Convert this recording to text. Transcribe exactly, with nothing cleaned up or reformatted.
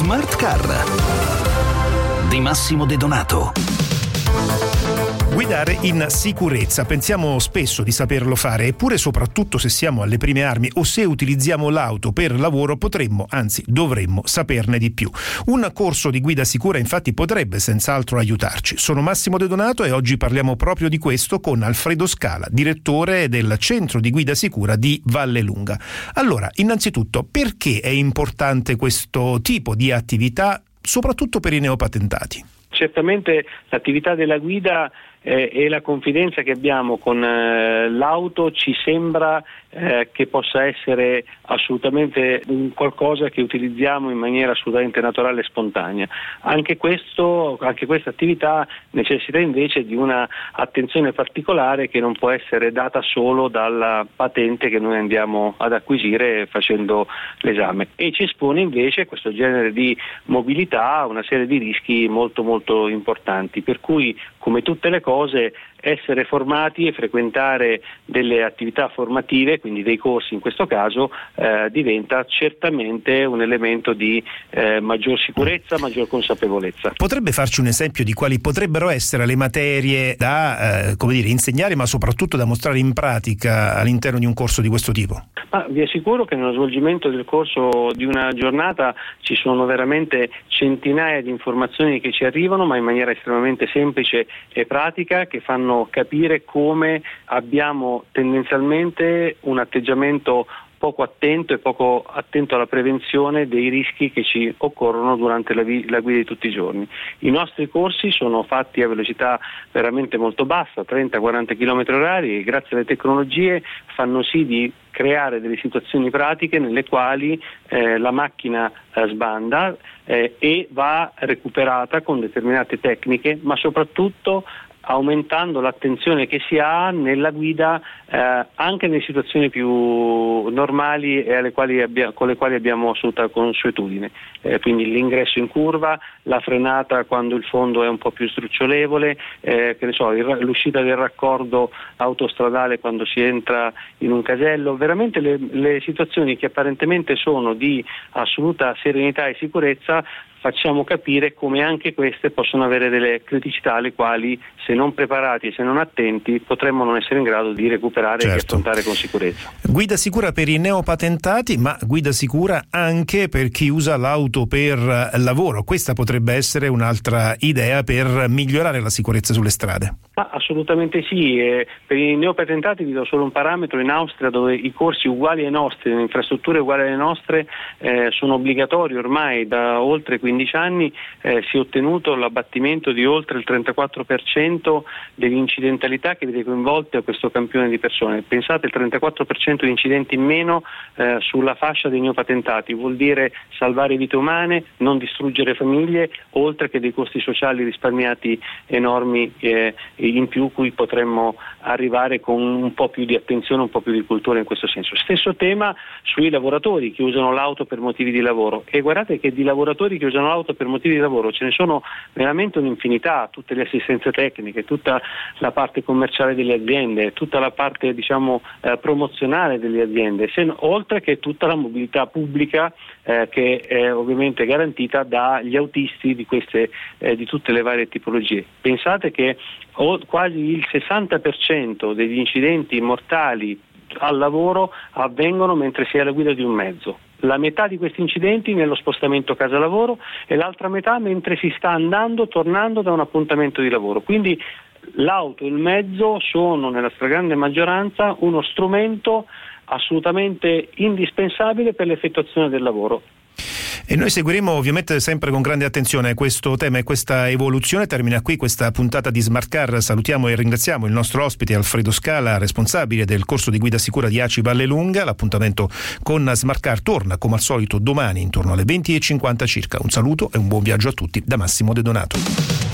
Smart Car di Massimo De Donato. Guidare in sicurezza, pensiamo spesso di saperlo fare, eppure soprattutto se siamo alle prime armi o se utilizziamo l'auto per lavoro potremmo, anzi dovremmo, saperne di più. Un corso di guida sicura infatti potrebbe senz'altro aiutarci. Sono Massimo De Donato e oggi parliamo proprio di questo con Alfredo Scala, direttore del Centro di Guida Sicura di Vallelunga. Allora, innanzitutto, perché è importante questo tipo di attività, soprattutto per i neopatentati? Certamente l'attività della guida eh, e la confidenza che abbiamo con eh, l'auto ci sembra eh, che possa essere assolutamente un qualcosa che utilizziamo in maniera assolutamente naturale e spontanea. Anche questo, anche questa attività necessita invece di una attenzione particolare che non può essere data solo dalla patente che noi andiamo ad acquisire facendo l'esame, e ci espone invece questo genere di mobilità a una serie di rischi molto molto importanti, per cui come tutte le cose essere formati e frequentare delle attività formative, quindi dei corsi in questo caso, eh, diventa certamente un elemento di eh, maggior sicurezza, maggior consapevolezza. Potrebbe farci un esempio di quali potrebbero essere le materie da eh, come dire, insegnare, ma soprattutto da mostrare in pratica all'interno di un corso di questo tipo? Ma vi assicuro che nello svolgimento del corso di una giornata ci sono veramente centinaia di informazioni che ci arrivano, ma in maniera estremamente semplice e pratica, che fanno capire come abbiamo tendenzialmente un atteggiamento poco attento e poco attento alla prevenzione dei rischi che ci occorrono durante la, vi- la guida di tutti i giorni. I nostri corsi sono fatti a velocità veramente molto bassa, trenta quaranta chilometri orari, e grazie alle tecnologie fanno sì di creare delle situazioni pratiche nelle quali eh, la macchina eh, sbanda eh, e va recuperata con determinate tecniche, ma soprattutto aumentando l'attenzione che si ha nella guida eh, anche nelle situazioni più normali e alle quali abbia, con le quali abbiamo assoluta consuetudine, eh, quindi l'ingresso in curva, la frenata quando il fondo è un po' più sdrucciolevole, eh, che ne so, il, l'uscita del raccordo autostradale quando si entra in un casello, veramente le, le situazioni che apparentemente sono di assoluta serenità e sicurezza. Facciamo capire come anche queste possono avere delle criticità alle quali, se non preparati e se non attenti, potremmo non essere in grado di recuperare certo. e di affrontare con sicurezza. Guida sicura per i neopatentati, ma guida sicura anche per chi usa l'auto per lavoro. Questa potrebbe essere un'altra idea per migliorare la sicurezza sulle strade. Ma assolutamente sì, eh, per i neopatentati vi do solo un parametro: in Austria, dove i corsi uguali ai nostri, le infrastrutture uguali alle nostre eh, sono obbligatori ormai da oltre quindici anni, eh, si è ottenuto l'abbattimento di oltre il trentaquattro per cento dell'incidentalità che vede coinvolte a questo campione di persone. Pensate, il trentaquattro per cento di incidenti in meno eh, sulla fascia dei neopatentati, vuol dire salvare vite umane, non distruggere famiglie, oltre che dei costi sociali risparmiati enormi eh, in più, cui potremmo arrivare con un po' più di attenzione, un po' più di cultura in questo senso. Stesso tema sui lavoratori che usano l'auto per motivi di lavoro, e guardate che di lavoratori che usano l'auto per motivi di lavoro ce ne sono veramente un'infinità, tutte le assistenze tecniche, tutta la parte commerciale delle aziende, tutta la parte diciamo eh, promozionale delle aziende, se, oltre che tutta la mobilità pubblica eh, che è ovviamente garantita dagli autisti di queste eh, di tutte le varie tipologie. Pensate che o, quasi il sessanta per cento degli incidenti mortali al lavoro avvengono mentre si è alla guida di un mezzo. La metà di questi incidenti nello spostamento casa-lavoro e l'altra metà mentre si sta andando, tornando da un appuntamento di lavoro. Quindi l'auto e il mezzo sono nella stragrande maggioranza uno strumento assolutamente indispensabile per l'effettuazione del lavoro. E noi seguiremo ovviamente sempre con grande attenzione questo tema e questa evoluzione. Termina qui questa puntata di Smart Car. Salutiamo e ringraziamo il nostro ospite Alfredo Scala, responsabile del corso di guida sicura di A C I Vallelunga. L'appuntamento con Smart Car torna come al solito domani intorno alle venti e cinquanta circa. Un saluto e un buon viaggio a tutti da Massimo De Donato.